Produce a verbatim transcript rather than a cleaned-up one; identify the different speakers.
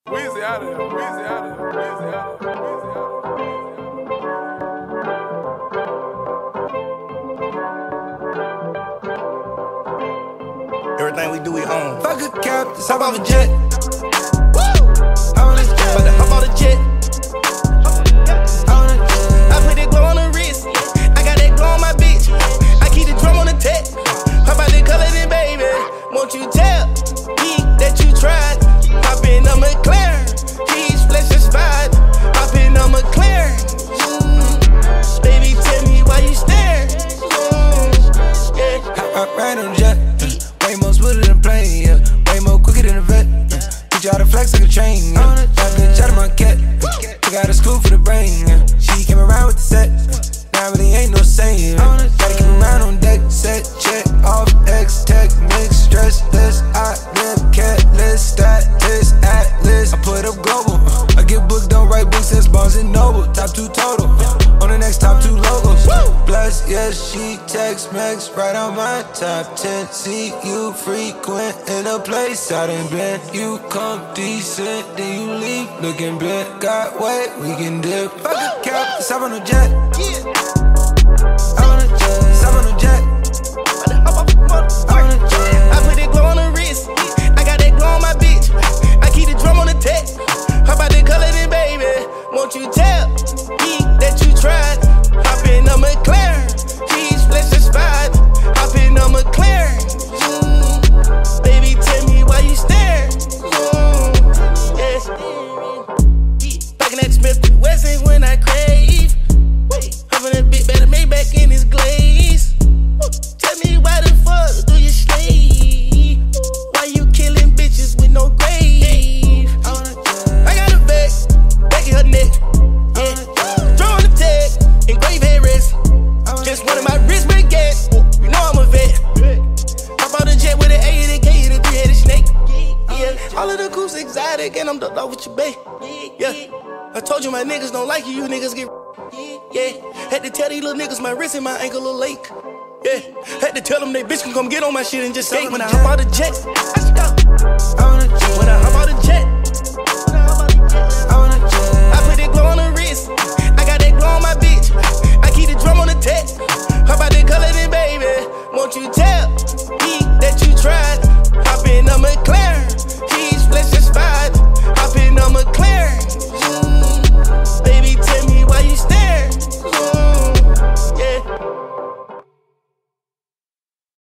Speaker 1: Weezy out of here, Weezy out of here, Weezy out of here, Weezy out of here.
Speaker 2: Everything we do, we own.
Speaker 3: Fuck a cap, just hop off a jet.
Speaker 2: Woo!
Speaker 3: Hop on a jet.
Speaker 2: About to hop on a jet. I put that glow on the wrist. I got that glow on my bitch. I keep the drum on the tech. How about the color then, baby? Won't you tell me that you tried? Hop in a McLaren. He's flesh inspired. Hop in a McLaren. Mm. Baby, tell me why you staring. Mm. Yeah.
Speaker 3: I, I ran on the jet. Uh, way more smoother than a plane. Yeah. Way more quicker than a vet. Uh, teach you how to flex like a train. Yeah. That bitch out of my cat. Uh, took out a school for the brain. Yeah. She came around with the set. Now really ain't no saying. Yeah. Gotta keep around on deck. Set, check, off, X, tech, mix, stress, list. I live, cat list, stat, list, atlas. I put up global. Uh, I get booked, don't write books, that's Barnes and Noble. Top two total. Uh, on the next top two logos. Bless, yes, she text Max right on my top ten. See you frequent in a place I done been. You come decent, then you leave looking bent. Got weight, we can dip. Fuck a cap, it's up on the jet. I'm on the jet, it's up on the jet.
Speaker 2: I put that glow on the wrist. I got that glow on my bitch. I keep the drum on the tech. How about the color then, baby? Won't you tell me that you tried? Hop in a McLaren. He's flesh inspired. Hop in a McLaren. Mm. Baby, tell me why you staring. Mm. Yes. Packing that Smith and Wesson when I crave. Having that big better Maybach in his glaze. Tell me why the fuck do you slave? Why you killing bitches with no grave? I got a back, back in her neck. Yeah. Draw on the tag, engraved headrest. Just one of my wrist baguettes. You know I'm a vet. Hop out the jet with an A and a K and a three-headed snake. Yeah, all of the coops exotic and I'm ducked off with your bae. Yeah, I told you my niggas don't like you, you niggas get. Yeah, had to tell these little niggas my wrist and my ankle a lake. Yeah, had to tell them they bitch can come get on my shit and just skate. When I hop out the jet, I stop. When I hop out the jet.